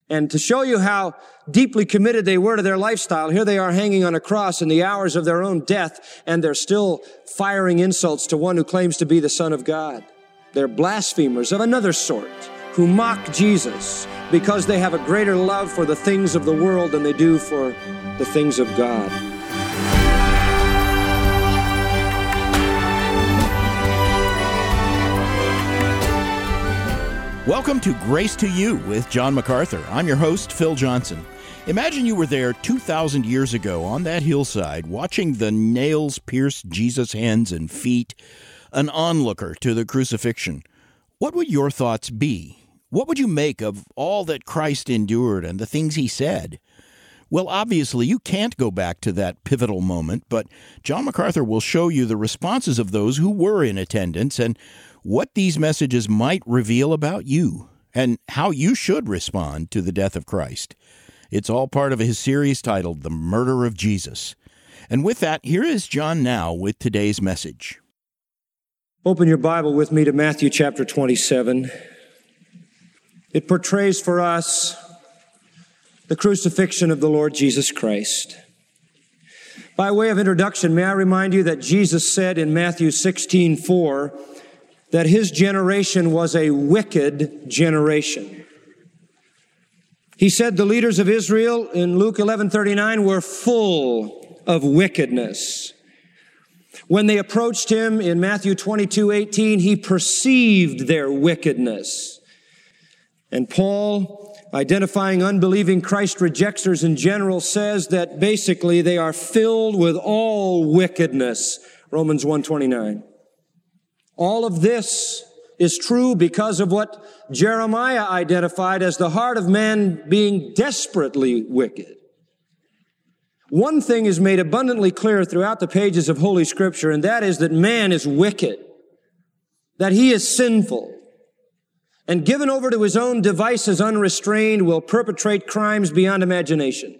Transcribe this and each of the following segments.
And to show you how deeply committed they were to their lifestyle, here they are hanging on a cross in the hours of their own death, and they're still firing insults to one who claims to be the Son of God. They're blasphemers of another sort who mock Jesus because they have a greater love for the things of the world than they do for the things of God. Welcome to Grace to You with John MacArthur. I'm your host, Phil Johnson. Imagine you were there 2,000 years ago on that hillside watching the nails pierce Jesus' hands and feet, an onlooker to the crucifixion. What would your thoughts be? What would you make of all that Christ endured and the things he said? Well, obviously, you can't go back to that pivotal moment, but John MacArthur will show you the responses of those who were in attendance and what these messages might reveal about you and how you should respond to the death of Christ. It's all part of his series titled The Murder of Jesus. And with that, here is John now with today's message. Open your Bible with me to Matthew chapter 27. It portrays for us the crucifixion of the Lord Jesus Christ. By way of introduction, may I remind you that Jesus said in Matthew 16:4 that his generation was a wicked generation. He said the leaders of Israel in Luke 11:39 were full of wickedness. When they approached him in Matthew 22:18, he perceived their wickedness. And Paul, identifying unbelieving Christ rejectors in general, says that basically they are filled with all wickedness. Romans 1:29. All of this is true because of what Jeremiah identified as the heart of man being desperately wicked. One thing is made abundantly clear throughout the pages of Holy Scripture, and that is that man is wicked, that he is sinful, and given over to his own devices unrestrained will perpetrate crimes beyond imagination.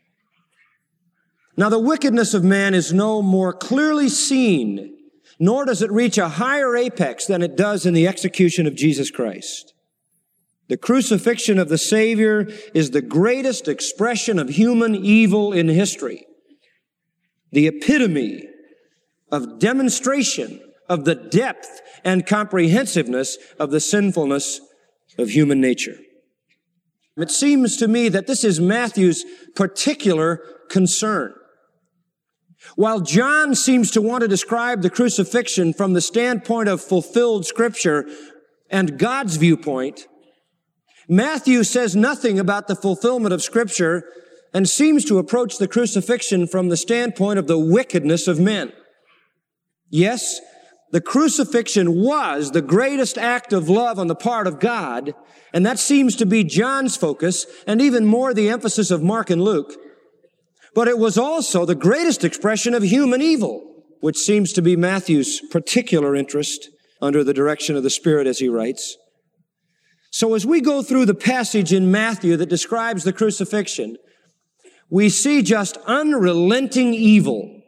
Now, the wickedness of man is no more clearly seen, nor does it reach a higher apex than it does in the execution of Jesus Christ. The crucifixion of the Savior is the greatest expression of human evil in history, the epitome of demonstration of the depth and comprehensiveness of the sinfulness of human nature. It seems to me that this is Matthew's particular concern. While John seems to want to describe the crucifixion from the standpoint of fulfilled Scripture and God's viewpoint, Matthew says nothing about the fulfillment of Scripture and seems to approach the crucifixion from the standpoint of the wickedness of men. Yes, the crucifixion was the greatest act of love on the part of God, and that seems to be John's focus and even more the emphasis of Mark and Luke. But it was also the greatest expression of human evil, which seems to be Matthew's particular interest under the direction of the Spirit as he writes. So as we go through the passage in Matthew that describes the crucifixion, we see just unrelenting evil.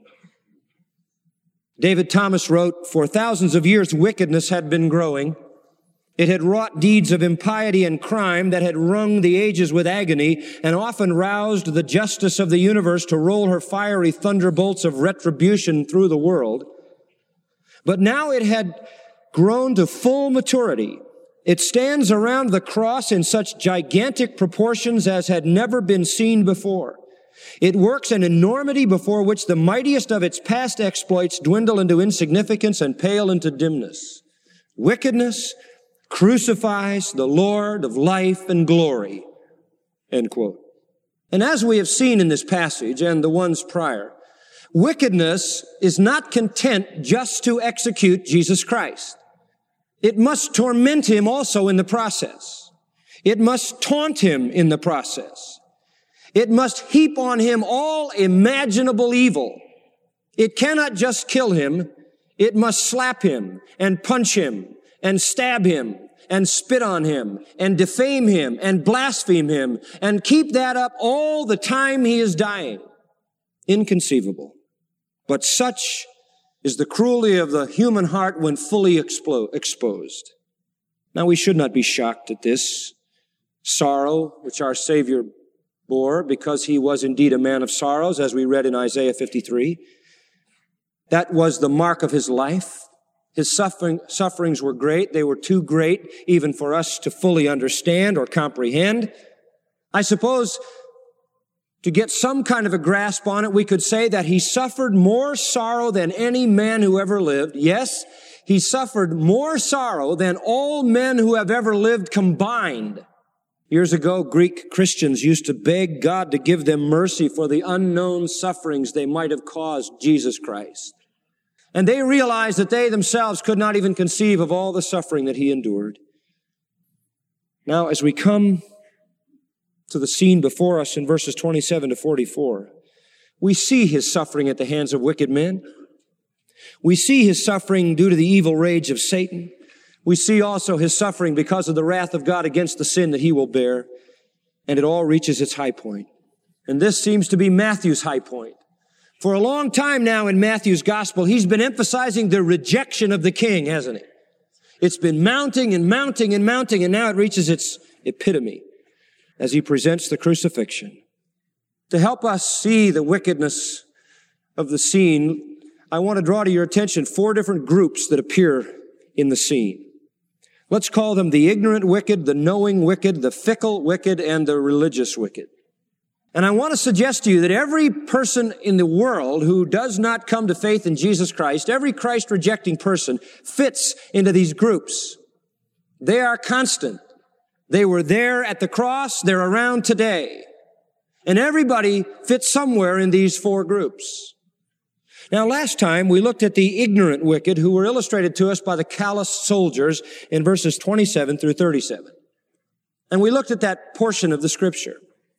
David Thomas wrote, "For thousands of years wickedness had been growing. It had wrought deeds of impiety and crime that had wrung the ages with agony and often roused the justice of the universe to roll her fiery thunderbolts of retribution through the world. But now it had grown to full maturity. It stands around the cross in such gigantic proportions as had never been seen before. It works an enormity before which the mightiest of its past exploits dwindle into insignificance and pale into dimness. Wickedness crucifies the Lord of life and glory." End quote. And as we have seen in this passage and the ones prior, wickedness is not content just to execute Jesus Christ. It must torment him also in the process. It must taunt him in the process. It must heap on him all imaginable evil. It cannot just kill him. It must slap him and punch him and stab him and spit on him and defame him and blaspheme him and keep that up all the time he is dying. Inconceivable. But such is the cruelty of the human heart when fully exposed. Now, we should not be shocked at this. sorrow, which our Savior bore because he was indeed a man of sorrows, as we read in Isaiah 53. That was the mark of his life. His sufferings were great. They were too great even for us to fully understand or comprehend. I suppose to get some kind of a grasp on it, we could say that he suffered more sorrow than any man who ever lived. Yes, he suffered more sorrow than all men who have ever lived combined. Years ago, Greek Christians used to beg God to give them mercy for the unknown sufferings they might have caused Jesus Christ. And they realized that they themselves could not even conceive of all the suffering that he endured. Now, as we come to the scene before us in verses 27 to 44, we see his suffering at the hands of wicked men. We see his suffering due to the evil rage of Satan. We see also his suffering because of the wrath of God against the sin that he will bear. And it all reaches its high point. And this seems to be Matthew's high point. For a long time now in Matthew's gospel, he's been emphasizing the rejection of the king, hasn't he? It's been mounting and mounting and mounting, and now it reaches its epitome as he presents the crucifixion. To help us see the wickedness of the scene, I want to draw to your attention 4 different groups that appear in the scene. Let's call them the ignorant wicked, the knowing wicked, the fickle wicked, and the religious wicked. And I want to suggest to you that every person in the world who does not come to faith in Jesus Christ, every Christ-rejecting person fits into these groups. They are constant. They were there at the cross. They're around today. And everybody fits somewhere in these 4 groups. Now, last time we looked at the ignorant wicked who were illustrated to us by the callous soldiers in verses 27 through 37. And we looked at that portion of the scripture.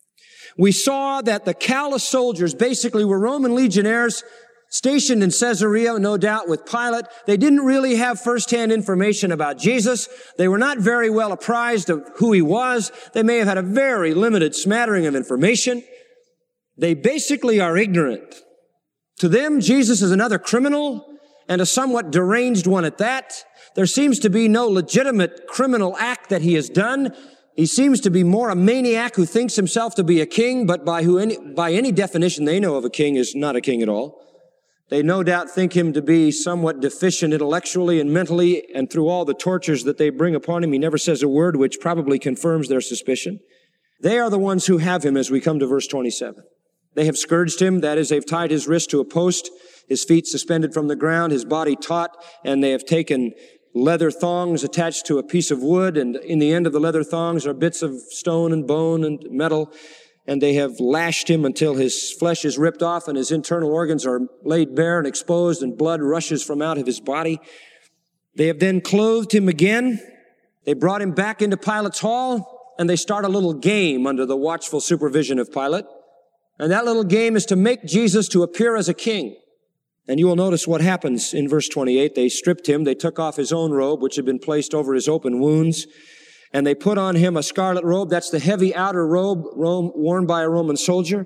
We saw that the callous soldiers basically were Roman legionnaires stationed in Caesarea, no doubt with Pilate. They didn't really have firsthand information about Jesus. They were not very well apprised of who he was. They may have had a very limited smattering of information. They basically are ignorant. To them, Jesus is another criminal, and a somewhat deranged one at that. There seems to be no legitimate criminal act that he has done. He seems to be more a maniac who thinks himself to be a king, but by any definition they know of a king is not a king at all. They no doubt think him to be somewhat deficient intellectually and mentally, and through all the tortures that they bring upon him, he never says a word, which probably confirms their suspicion. They are the ones who have him as we come to verse 27. They have scourged him, that is, they've tied his wrist to a post, his feet suspended from the ground, his body taut, and they have taken leather thongs attached to a piece of wood, and in the end of the leather thongs are bits of stone and bone and metal, and they have lashed him until his flesh is ripped off and his internal organs are laid bare and exposed, and blood rushes from out of his body. They have then clothed him again. They brought him back into Pilate's hall, and they start a little game under the watchful supervision of Pilate. And that little game is to make Jesus to appear as a king. And you will notice what happens in verse 28. They stripped him. They took off his own robe, which had been placed over his open wounds. And they put on him a scarlet robe. That's the heavy outer robe worn by a Roman soldier.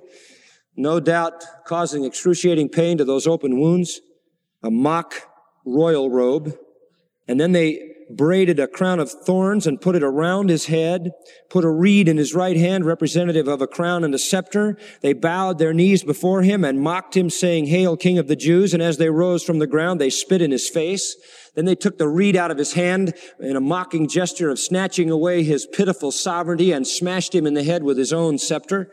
No doubt causing excruciating pain to those open wounds. A mock royal robe. And then they braided a crown of thorns and put it around his head, put a reed in his right hand, representative of a crown and a scepter. They bowed their knees before him and mocked him, saying, "Hail, King of the Jews." And as they rose from the ground, they spit in his face. Then they took the reed out of his hand in a mocking gesture of snatching away his pitiful sovereignty and smashed him in the head with his own scepter.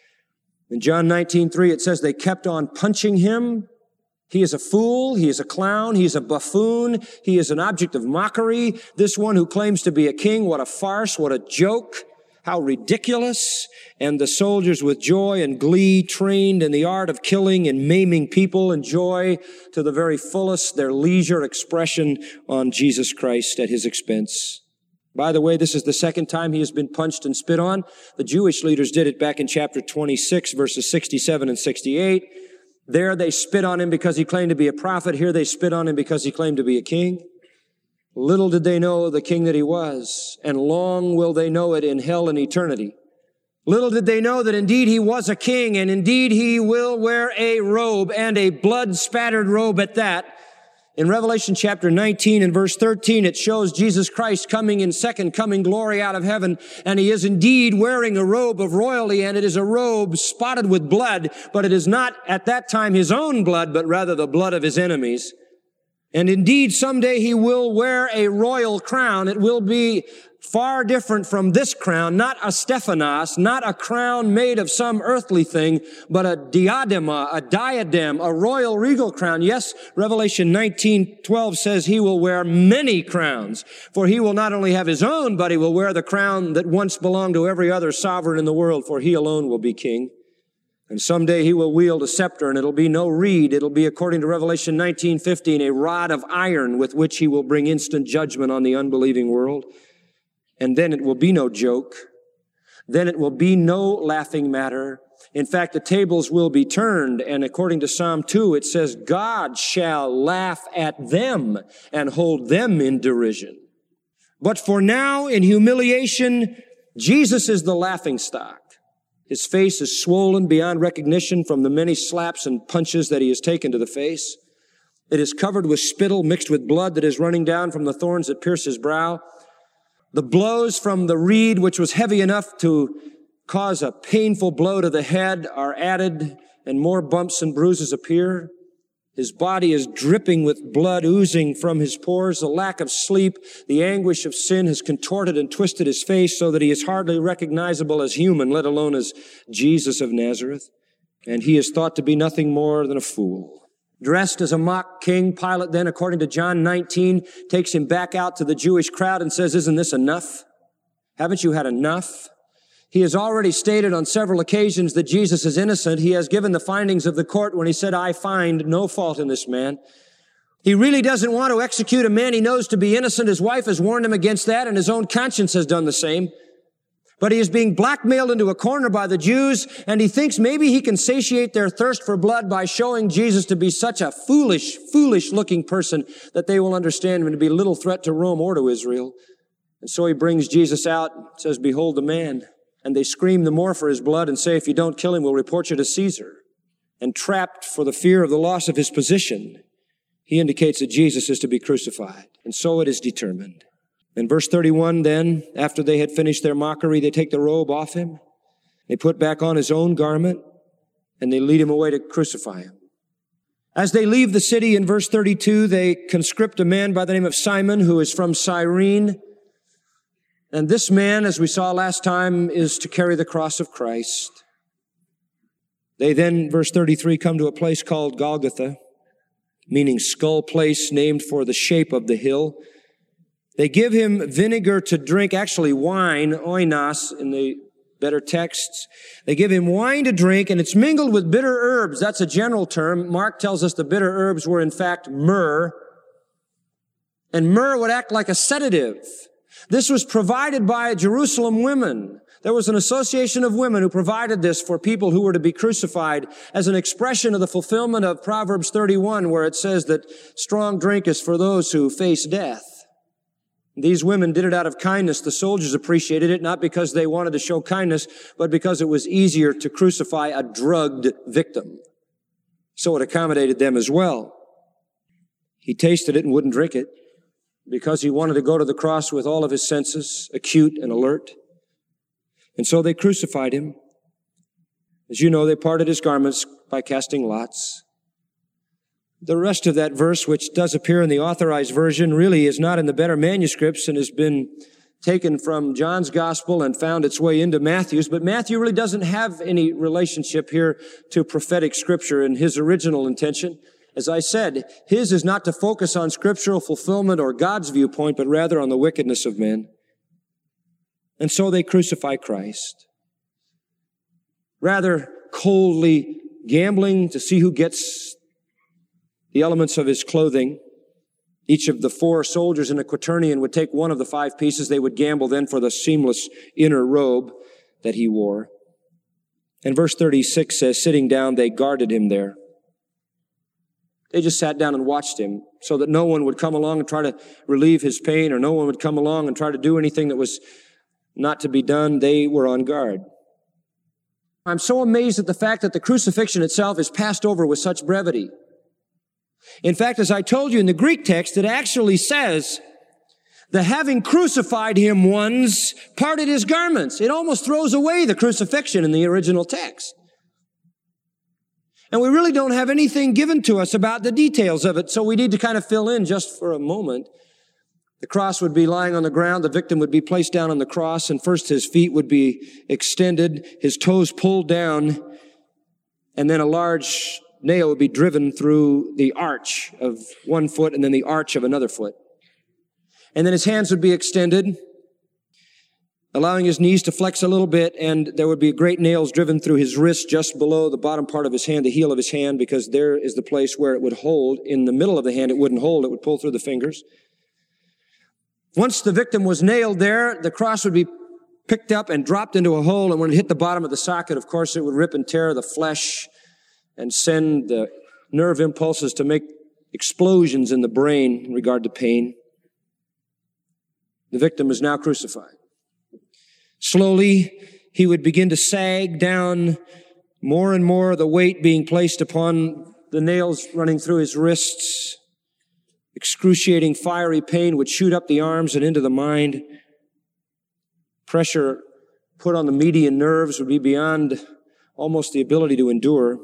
In John 19:3, it says they kept on punching him. He is a fool. He is a clown. He is a buffoon. He is an object of mockery. This one who claims to be a king, what a farce, what a joke, how ridiculous. And the soldiers with joy and glee, trained in the art of killing and maiming people, enjoy to the very fullest their leisure expression on Jesus Christ at his expense. By the way, this is the second time he has been punched and spit on. The Jewish leaders did it back in chapter 26, verses 67 and 68. There they spit on him because he claimed to be a prophet. Here they spit on him because he claimed to be a king. Little did they know the king that he was, and long will they know it in hell and eternity. Little did they know that indeed he was a king, and indeed he will wear a robe, and a blood-spattered robe at that, In Revelation chapter 19 and verse 13, it shows Jesus Christ coming in second coming glory out of heaven, and he is indeed wearing a robe of royalty, and it is a robe spotted with blood, but it is not at that time his own blood, but rather the blood of his enemies. And indeed, someday he will wear a royal crown. It will be far different from this crown, not a Stephanos, not a crown made of some earthly thing, but a diadema, a diadem, a royal regal crown. Yes, Revelation 19:12 says he will wear many crowns, for he will not only have his own, but he will wear the crown that once belonged to every other sovereign in the world, for he alone will be king. And someday he will wield a scepter, and it'll be no reed. It'll be, according to Revelation 19:15, a rod of iron with which he will bring instant judgment on the unbelieving world. And then it will be no joke. Then it will be no laughing matter. In fact, the tables will be turned, and according to Psalm 2, it says, God shall laugh at them and hold them in derision. But for now, in humiliation, Jesus is the laughingstock. His face is swollen beyond recognition from the many slaps and punches that he has taken to the face. It is covered with spittle mixed with blood that is running down from the thorns that pierce his brow. The blows from the reed, which was heavy enough to cause a painful blow to the head, are added, and more bumps and bruises appear. His body is dripping with blood oozing from his pores. The lack of sleep, the anguish of sin has contorted and twisted his face so that he is hardly recognizable as human, let alone as Jesus of Nazareth. And he is thought to be nothing more than a fool. Dressed as a mock king, Pilate then, according to John 19, takes him back out to the Jewish crowd and says, isn't this enough? Haven't you had enough? He has already stated on several occasions that Jesus is innocent. He has given the findings of the court when he said, I find no fault in this man. He really doesn't want to execute a man he knows to be innocent. His wife has warned him against that, and his own conscience has done the same. But he is being blackmailed into a corner by the Jews, and he thinks maybe he can satiate their thirst for blood by showing Jesus to be such a foolish-looking person that they will understand him to be little threat to Rome or to Israel. And so he brings Jesus out, says, behold the man. And they scream the more for his blood and say, if you don't kill him, we'll report you to Caesar. And trapped for the fear of the loss of his position, he indicates that Jesus is to be crucified. And so it is determined. In verse 31, then, after they had finished their mockery, they take the robe off him. They put back on his own garment, and they lead him away to crucify him. As they leave the city, in verse 32, they conscript a man by the name of Simon, who is from Cyrene. And this man, as we saw last time, is to carry the cross of Christ. They then, verse 33, come to a place called Golgotha, meaning skull place, named for the shape of the hill. They give him vinegar to drink, actually wine, oinos in the better texts. They give him wine to drink, and it's mingled with bitter herbs. That's a general term. Mark tells us the bitter herbs were in fact myrrh. And myrrh would act like a sedative. This was provided by Jerusalem women. There was an association of women who provided this for people who were to be crucified as an expression of the fulfillment of Proverbs 31, where it says that strong drink is for those who face death. These women did it out of kindness. The soldiers appreciated it, not because they wanted to show kindness, but because it was easier to crucify a drugged victim. So it accommodated them as well. He tasted it and wouldn't drink it because he wanted to go to the cross with all of his senses, acute and alert. And so they crucified him. As you know, they parted his garments by casting lots. The rest of that verse, which does appear in the Authorized Version, really is not in the better manuscripts and has been taken from John's Gospel and found its way into Matthew's. But Matthew really doesn't have any relationship here to prophetic Scripture in his original intention. As I said, his is not to focus on scriptural fulfillment or God's viewpoint, but rather on the wickedness of men. And so they crucify Christ. Rather coldly gambling to see who gets the elements of his clothing. Each of the 4 soldiers in a quaternion would take one of the 5 pieces. They would gamble then for the seamless inner robe that he wore. And verse 36 says, sitting down, they guarded him there. They just sat down and watched him so that no one would come along and try to relieve his pain, or no one would come along and try to do anything that was not to be done. They were on guard. I'm so amazed at the fact that the crucifixion itself is passed over with such brevity. In fact, as I told you in the Greek text, it actually says, the having crucified him ones parted his garments. It almost throws away the crucifixion in the original text. And we really don't have anything given to us about the details of it, so we need to kind of fill in just for a moment. The cross would be lying on the ground. The victim would be placed down on the cross, and first his feet would be extended, his toes pulled down, and then a large nail would be driven through the arch of one foot and then the arch of another foot. And then his hands would be extended, allowing his knees to flex a little bit, and there would be great nails driven through his wrist just below the bottom part of his hand, the heel of his hand, because there is the place where it would hold. In the middle of the hand, it wouldn't hold. It would pull through the fingers. Once the victim was nailed there, the cross would be picked up and dropped into a hole, and when it hit the bottom of the socket, of course, it would rip and tear the flesh and send the nerve impulses to make explosions in the brain in regard to pain. The victim is now crucified. Slowly, he would begin to sag down, more and more the weight being placed upon the nails running through his wrists. Excruciating fiery pain would shoot up the arms and into the mind. Pressure put on the median nerves would be beyond almost the ability to endure.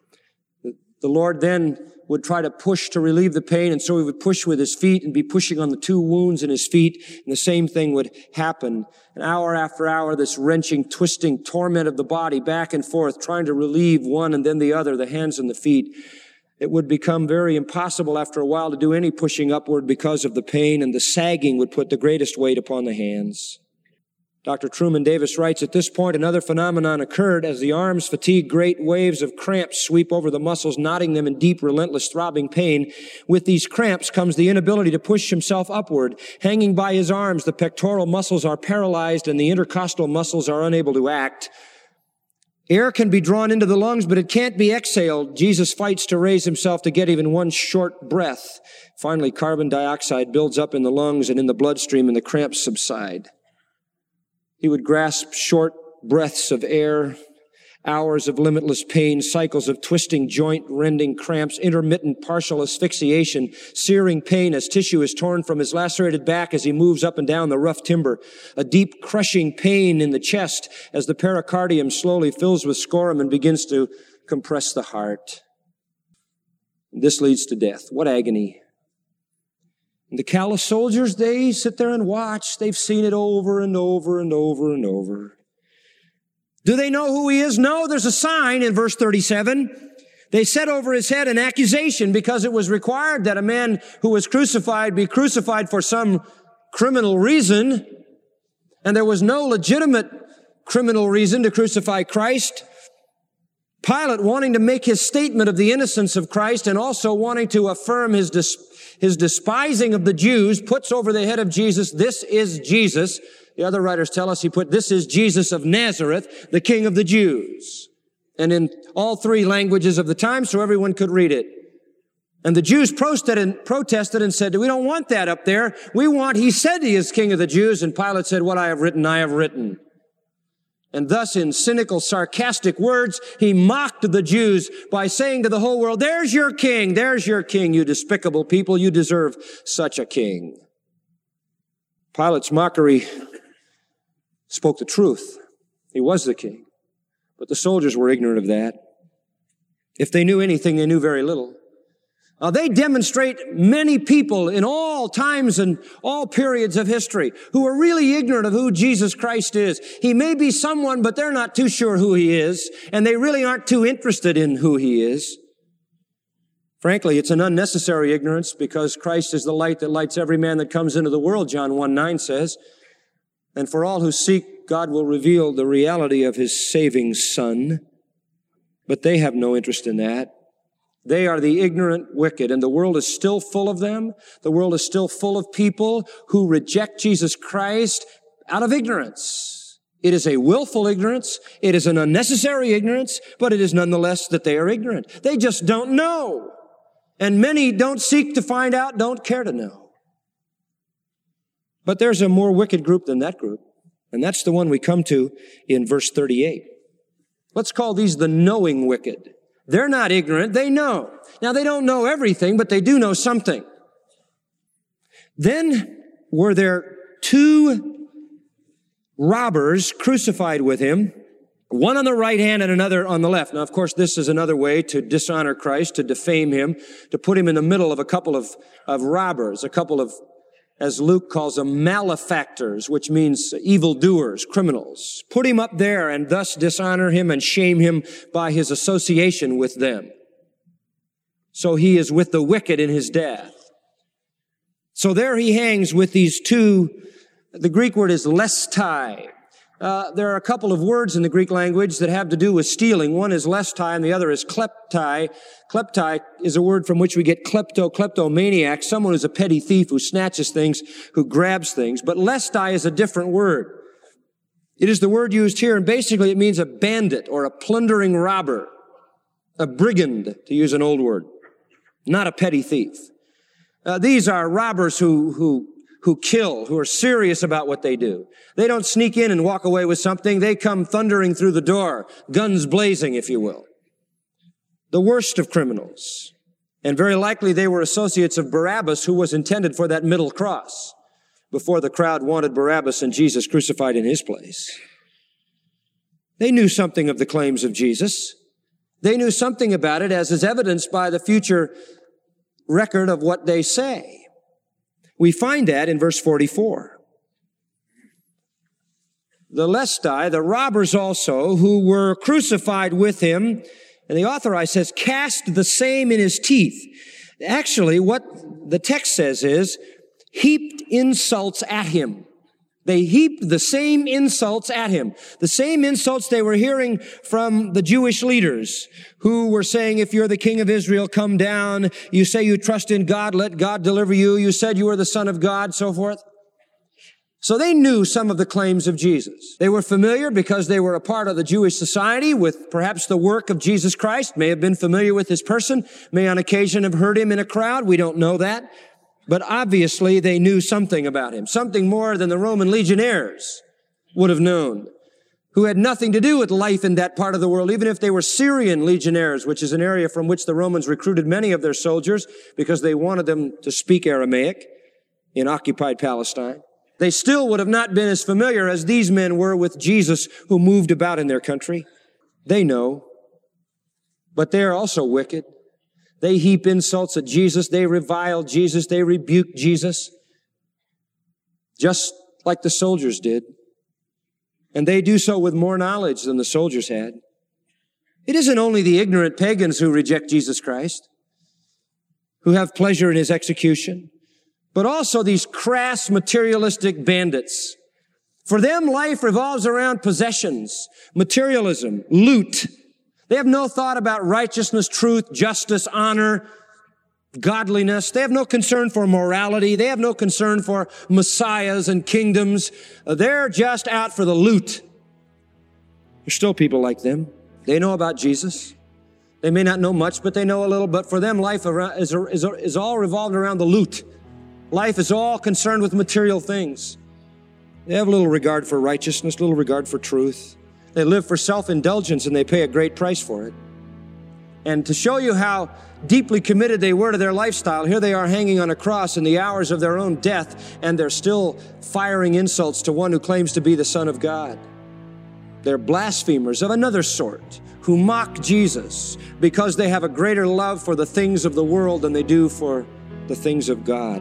The Lord then would try to push to relieve the pain, and so he would push with his feet and be pushing on the two wounds in his feet, and the same thing would happen. And hour after hour, this wrenching, twisting torment of the body back and forth, trying to relieve one and then the other, the hands and the feet. It would become very impossible after a while to do any pushing upward because of the pain, and the sagging would put the greatest weight upon the hands. Dr. Truman Davis writes, at this point, another phenomenon occurred. As the arms fatigue, great waves of cramps sweep over the muscles, knotting them in deep, relentless, throbbing pain. With these cramps comes the inability to push himself upward. Hanging by his arms, the pectoral muscles are paralyzed and the intercostal muscles are unable to act. Air can be drawn into the lungs, but it can't be exhaled. Jesus fights to raise himself to get even one short breath. Finally, carbon dioxide builds up in the lungs and in the bloodstream, and the cramps subside. He would grasp short breaths of air, hours of limitless pain, cycles of twisting, joint-rending cramps, intermittent partial asphyxiation, searing pain as tissue is torn from his lacerated back as he moves up and down the rough timber, a deep crushing pain in the chest as the pericardium slowly fills with scorum and begins to compress the heart. This leads to death. What agony! And the callous soldiers, they sit there and watch. They've seen it over and over and over and over. Do they know who he is? No, there's a sign in verse 37. They set over his head an accusation because it was required that a man who was crucified be crucified for some criminal reason. And there was no legitimate criminal reason to crucify Christ. Pilate, wanting to make his statement of the innocence of Christ and also wanting to affirm his despising of the Jews, puts over the head of Jesus, this is Jesus. The other writers tell us he put, this is Jesus of Nazareth, the King of the Jews. And in all three languages of the time, so everyone could read it. And the Jews protested and said, we don't want that up there. We want, he said he is King of the Jews. And Pilate said, what I have written, I have written. And thus, in cynical, sarcastic words, he mocked the Jews by saying to the whole world, there's your king, you despicable people, you deserve such a king. Pilate's mockery spoke the truth. He was the king. But the soldiers were ignorant of that. If they knew anything, they knew very little. They demonstrate many people in all times and all periods of history who are really ignorant of who Jesus Christ is. He may be someone, but they're not too sure who he is, and they really aren't too interested in who he is. Frankly, it's an unnecessary ignorance because Christ is the light that lights every man that comes into the world, John 1:9 says. And for all who seek, God will reveal the reality of his saving Son. But they have no interest in that. They are the ignorant wicked, and the world is still full of them. The world is still full of people who reject Jesus Christ out of ignorance. It is a willful ignorance. It is an unnecessary ignorance, but it is nonetheless that they are ignorant. They just don't know. And many don't seek to find out, don't care to know. But there's a more wicked group than that group, and that's the one we come to in verse 38. Let's call these the knowing wicked. They're not ignorant. They know. Now, they don't know everything, but they do know something. Then were there 2 robbers crucified with him, one on the right hand and another on the left. Now, of course, this is another way to dishonor Christ, to defame him, to put him in the middle of a couple of robbers, a couple of, as Luke calls them, malefactors, which means evildoers, criminals. Put him up there and thus dishonor him and shame him by his association with them. So he is with the wicked in his death. So there he hangs with these 2, the Greek word is lestai. There are a couple of words in the Greek language that have to do with stealing. One is lestai and the other is kleptai. Kleptai is a word from which we get kleptomaniac, someone who's a petty thief who snatches things, who grabs things. But lestai is a different word. It is the word used here, and basically it means a bandit or a plundering robber, a brigand, to use an old word, not a petty thief. These are robbers who kill, who are serious about what they do. They don't sneak in and walk away with something. They come thundering through the door, guns blazing, if you will. The worst of criminals. And very likely they were associates of Barabbas, who was intended for that middle cross before the crowd wanted Barabbas and Jesus crucified in his place. They knew something of the claims of Jesus. They knew something about it, as is evidenced by the future record of what they say. We find that in verse 44. The lestai, the robbers also, who were crucified with him, and the authorized says, cast the same in his teeth. Actually, what the text says is, heaped insults at him. They heaped the same insults at him. The same insults they were hearing from the Jewish leaders who were saying, if you're the king of Israel, come down. You say you trust in God, let God deliver you. You said you were the Son of God, so forth. So they knew some of the claims of Jesus. They were familiar because they were a part of the Jewish society with perhaps the work of Jesus Christ, may have been familiar with his person, may on occasion have heard him in a crowd. We don't know that. But obviously they knew something about him, something more than the Roman legionnaires would have known, who had nothing to do with life in that part of the world, even if they were Syrian legionnaires, which is an area from which the Romans recruited many of their soldiers because they wanted them to speak Aramaic in occupied Palestine. They still would have not been as familiar as these men were with Jesus who moved about in their country. They know, but they are also wicked. They heap insults at Jesus. They revile Jesus. They rebuke Jesus, just like the soldiers did. And they do so with more knowledge than the soldiers had. It isn't only the ignorant pagans who reject Jesus Christ, who have pleasure in his execution, but also these crass materialistic bandits. For them, life revolves around possessions, materialism, loot. They have no thought about righteousness, truth, justice, honor, godliness. They have no concern for morality. They have no concern for messiahs and kingdoms. They're just out for the loot. There's still people like them. They know about Jesus. They may not know much, but they know a little. But for them, life is all revolved around the loot. Life is all concerned with material things. They have little regard for righteousness, little regard for truth. They live for self-indulgence and they pay a great price for it. And to show you how deeply committed they were to their lifestyle, here they are hanging on a cross in the hours of their own death, and they're still firing insults to one who claims to be the Son of God. They're blasphemers of another sort who mock Jesus because they have a greater love for the things of the world than they do for the things of God.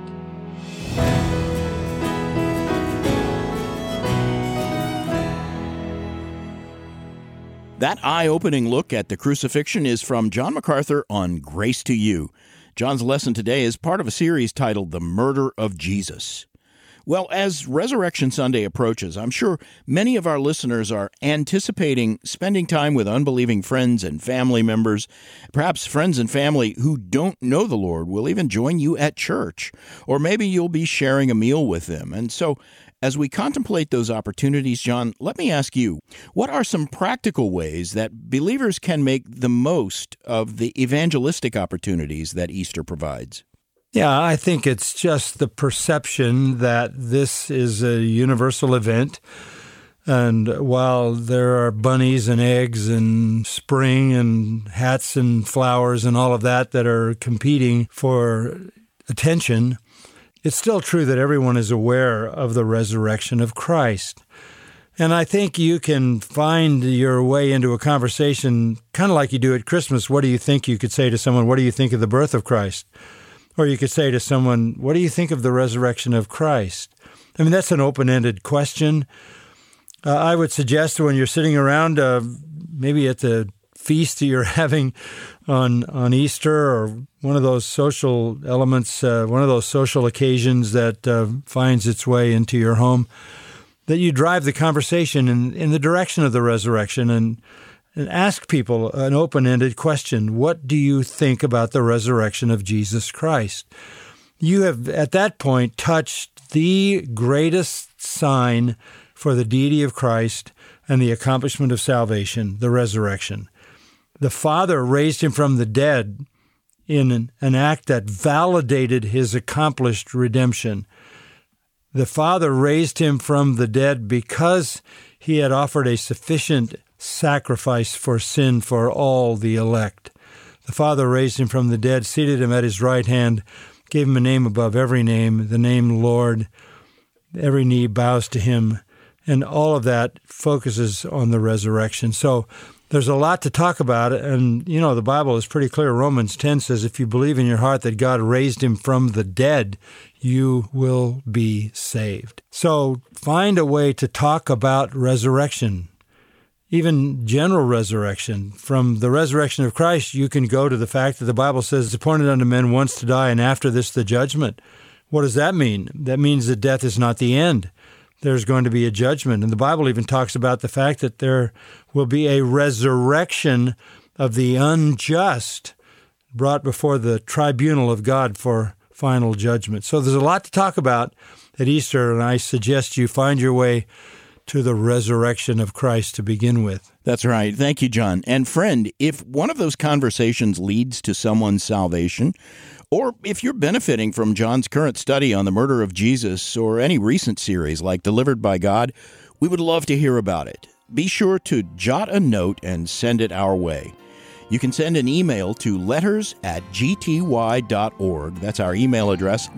That eye-opening look at the crucifixion is from John MacArthur on Grace to You. John's lesson today is part of a series titled The Murder of Jesus. Well, as Resurrection Sunday approaches, I'm sure many of our listeners are anticipating spending time with unbelieving friends and family members. Perhaps friends and family who don't know the Lord will even join you at church, or maybe you'll be sharing a meal with them. And so, as we contemplate those opportunities, John, let me ask you, what are some practical ways that believers can make the most of the evangelistic opportunities that Easter provides? Yeah, I think it's just the perception that this is a universal event. And while there are bunnies and eggs and spring and hats and flowers and all of that are competing for attention, it's still true that everyone is aware of the resurrection of Christ. And I think you can find your way into a conversation kind of like you do at Christmas. What do you think? You could say to someone, what do you think of the birth of Christ? Or you could say to someone, what do you think of the resurrection of Christ? I mean, that's an open-ended question. I would suggest when you're sitting around, maybe at the feast that you're having on Easter or one of those social elements, one of those social occasions that finds its way into your home, that you drive the conversation in the direction of the resurrection and ask people an open-ended question. What do you think about the resurrection of Jesus Christ? You have, at that point, touched the greatest sign for the deity of Christ and the accomplishment of salvation, the resurrection. The Father raised him from the dead in an act that validated his accomplished redemption. The Father raised him from the dead because he had offered a sufficient sacrifice for sin for all the elect. The Father raised him from the dead, seated him at his right hand, gave him a name above every name, the name Lord. Every knee bows to him. And all of that focuses on the resurrection. So there's a lot to talk about. And, the Bible is pretty clear. Romans 10 says, if you believe in your heart that God raised him from the dead, you will be saved. So find a way to talk about resurrection, even general resurrection. From the resurrection of Christ, you can go to the fact that the Bible says it's appointed unto men once to die, and after this the judgment. What does that mean? That means that death is not the end. There's going to be a judgment. And the Bible even talks about the fact that there will be a resurrection of the unjust brought before the tribunal of God for final judgment. So there's a lot to talk about at Easter, and I suggest you find your way to the resurrection of Christ to begin with. That's right. Thank you, John. And friend, if one of those conversations leads to someone's salvation, or if you're benefiting from John's current study on the murder of Jesus or any recent series like Delivered by God, we would love to hear about it. Be sure to jot a note and send it our way. You can send an email to letters@gty.org. That's our email address,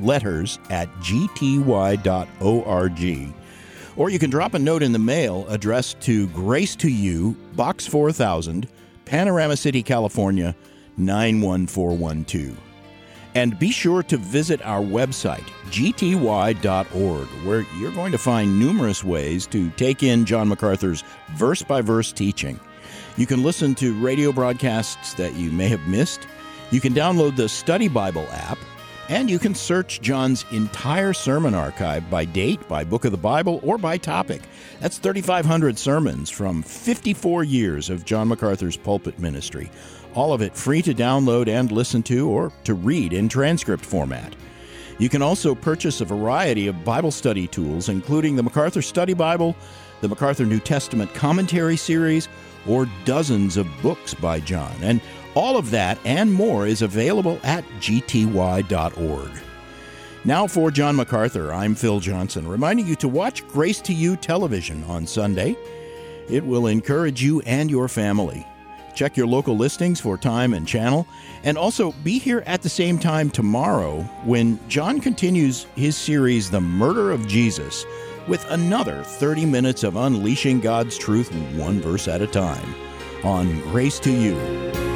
letters@gty.org. Or you can drop a note in the mail addressed to Grace to You, Box 4000, Panorama City, California, 91412. And be sure to visit our website, gty.org, where you're going to find numerous ways to take in John MacArthur's verse-by-verse teaching. You can listen to radio broadcasts that you may have missed. You can download the Study Bible app, and you can search John's entire sermon archive by date, by book of the Bible, or by topic. That's 3,500 sermons from 54 years of John MacArthur's pulpit ministry. All of it free to download and listen to, or to read in transcript format. You can also purchase a variety of Bible study tools, including the MacArthur Study Bible, the MacArthur New Testament Commentary Series, or dozens of books by John. And all of that and more is available at gty.org. Now for John MacArthur, I'm Phil Johnson, reminding you to watch Grace to You television on Sunday. It will encourage you and your family. Check your local listings for time and channel, and also be here at the same time tomorrow when John continues his series, The Murder of Jesus, with another 30 minutes of unleashing God's truth one verse at a time on Grace to You.